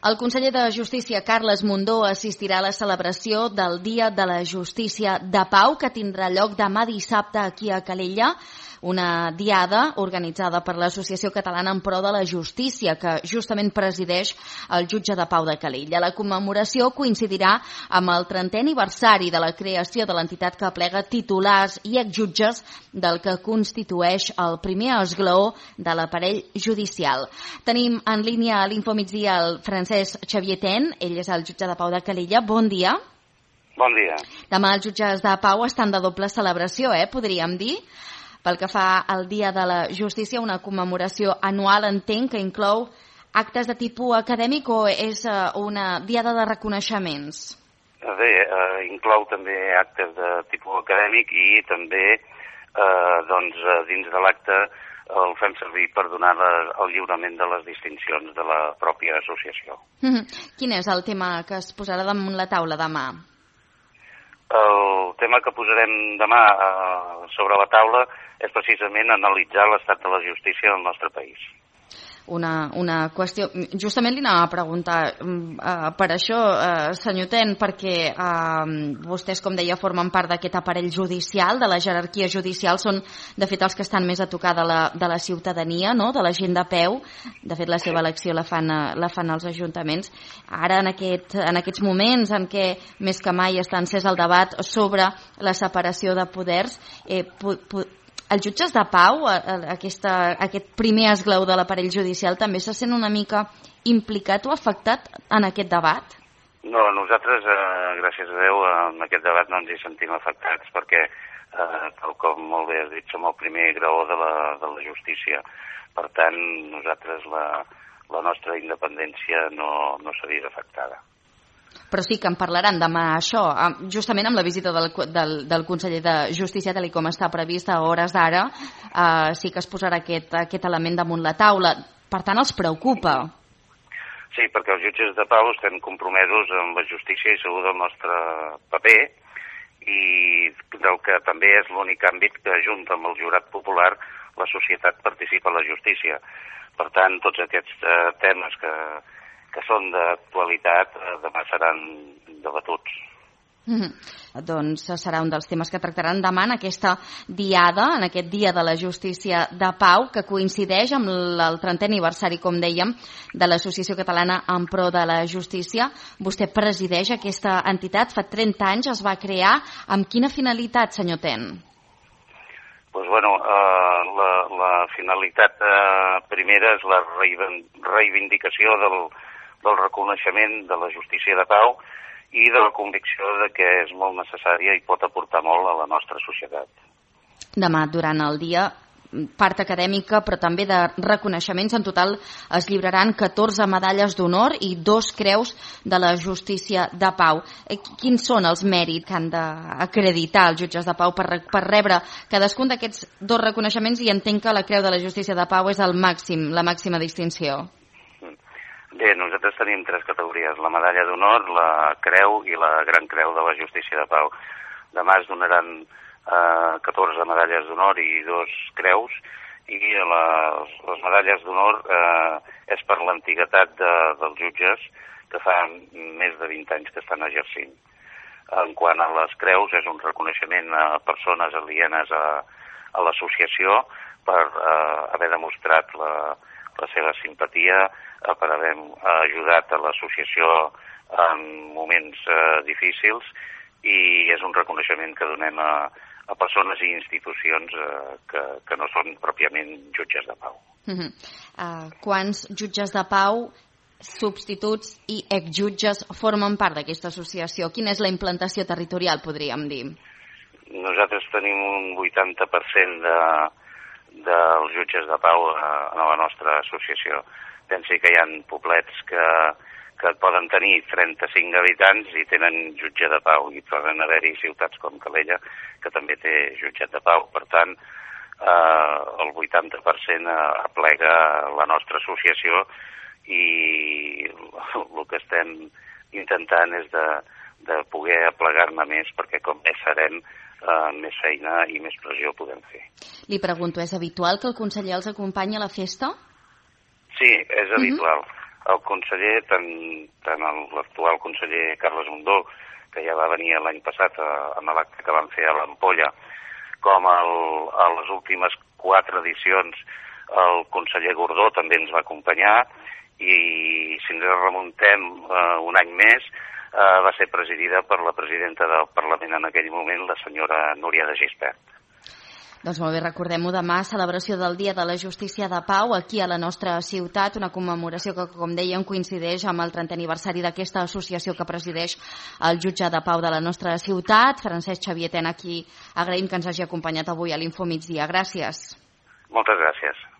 El conseller de Justícia, Carles Mundó, assistirà a la celebració del Dia de la Justícia de Pau, que tindrà lloc demà dissabte aquí a Calella, una diada organitzada per l'Associació Catalana en Pro de la Justícia, que justament presideix el jutge de Pau de Calella. La commemoració coincidirà amb el 30è aniversari de la creació de l'entitat que aplega titulars i exjutges del que constitueix el primer esglaó de l'aparell judicial. Tenim en línia a l'Infomigdia el Francesc Xavier Ten, ell és el jutge de Pau de Calella. Bon dia. Bon dia. Demà els jutges de Pau estan de doble celebració, podríem dir. Pel que fa al Dia de la Justícia, una commemoració anual, entenc que inclou actes de tipus acadèmic o és una diada de reconeixements? Bé, inclou també actes de tipus acadèmic i també dins de l'acte el fem servir per donar el lliurament de les distincions de la pròpia associació. Quin és el tema que es posarà damunt la taula demà? El tema que posarem demà sobre la taula és precisament analitzar l'estat de la justícia al nostre país. Una qüestió... Justament li anava a preguntar per això, senyor Ten, perquè vostès, com deia, formen part d'aquest aparell judicial, de la jerarquia judicial, són, de fet, els que estan més a tocar de la ciutadania, no?, de la gent de peu. De fet, la seva elecció la fan els ajuntaments. Ara, en aquests moments en què més que mai està encès el debat sobre la separació de poders, els jutges de Pau, aquest primer esglaó de l'aparell judicial, també se sent una mica implicat o afectat en aquest debat? No, nosaltres, gràcies a Déu, en aquest debat no ens hi sentim afectats perquè, tal com molt bé has dit, som el primer graó de la justícia. Per tant, nosaltres la nostra independència no s'ha vist afectada. Però sí que en parlaran demà, això, justament amb la visita del conseller de Justícia, tal com està previst a hores d'ara, sí que es posarà aquest element damunt la taula. Per tant, els preocupa. Sí, perquè els jutges de Pau estem compromesos amb la justícia i segur del nostre paper i del que també és l'únic àmbit que, junt amb el jurat popular, la societat participa a la justícia. Per tant, tots aquests temes que són d'actualitat, demà seran debatuts. Doncs serà un dels temes que tractaran demà en aquesta diada, en aquest Dia de la Justícia de Pau, que coincideix amb el 30è aniversari, com dèiem, de l'Associació Catalana en Pro de la Justícia. Vostè presideix aquesta entitat, fa 30 anys es va crear. Amb quina finalitat, senyor Ten? Doncs bueno, la finalitat primera és la reivindicació del reconeixement de la justícia de Pau i de la convicció de que és molt necessària i pot aportar molt a la nostra societat. Demà, durant el dia, part acadèmica, però també de reconeixements. En total es lliuraran 14 medalles d'honor i 2 creus de la justícia de Pau. Quins són els mèrits que han d'acreditar els jutges de Pau per rebre cadascun d'aquests 2 reconeixements? I entenc que la creu de la justícia de Pau és la màxima distinció. Bé, nosaltres tenim 3 categories, la medalla d'honor, la creu i la gran creu de la justícia de Pau. Demà es donaran 14 medalles d'honor i 2 creus, i les medalles d'honor és per l'antiguitat dels jutges, que fa més de 20 anys que estan exercint. En quant a les creus, és un reconeixement a persones alienes a l'associació per haver demostrat la seva simpatia, per haver ajudat a l'associació en moments difícils, i és un reconeixement que donem a persones i institucions que no són pròpiament jutges de Pau. Quants jutges de Pau, substituts i exjutges formen part d'aquesta associació? Quina és la implantació territorial, podríem dir? Nosaltres tenim un 80% dels jutges de Pau a la nostra associació. Pensi que hi ha poblets que poden tenir 35 habitants i tenen jutge de Pau, i poden haver-hi ciutats com Calella que també té jutjat de Pau. Per tant, el 80% aplega la nostra associació, i el que estem intentant és de poder aplegar-ne més, perquè com més serem, més feina i més pressió podem fer. Li pregunto, és habitual que el conseller els acompanyi a la festa? Sí, és habitual. el conseller, tant l'actual conseller Carles Mundó, que ja va venir l'any passat en l'acte que van fer a l'Ampolla, com a les últimes 4 edicions el conseller Gordó també ens va acompanyar, i si ens remuntem un any més va ser presidida per la presidenta del Parlament en aquell moment, la senyora Núria de Gispert. Doncs molt bé, recordem-ho, demà, celebració del Dia de la Justícia de Pau aquí a la nostra ciutat, una commemoració que, com dèiem, coincideix amb el 30è aniversari d'aquesta associació que presideix el jutge de pau de la nostra ciutat, Francesc Xavier Tena, a qui agraïm que ens hagi acompanyat avui a l'Info Migdia. Gràcies. Moltes gràcies.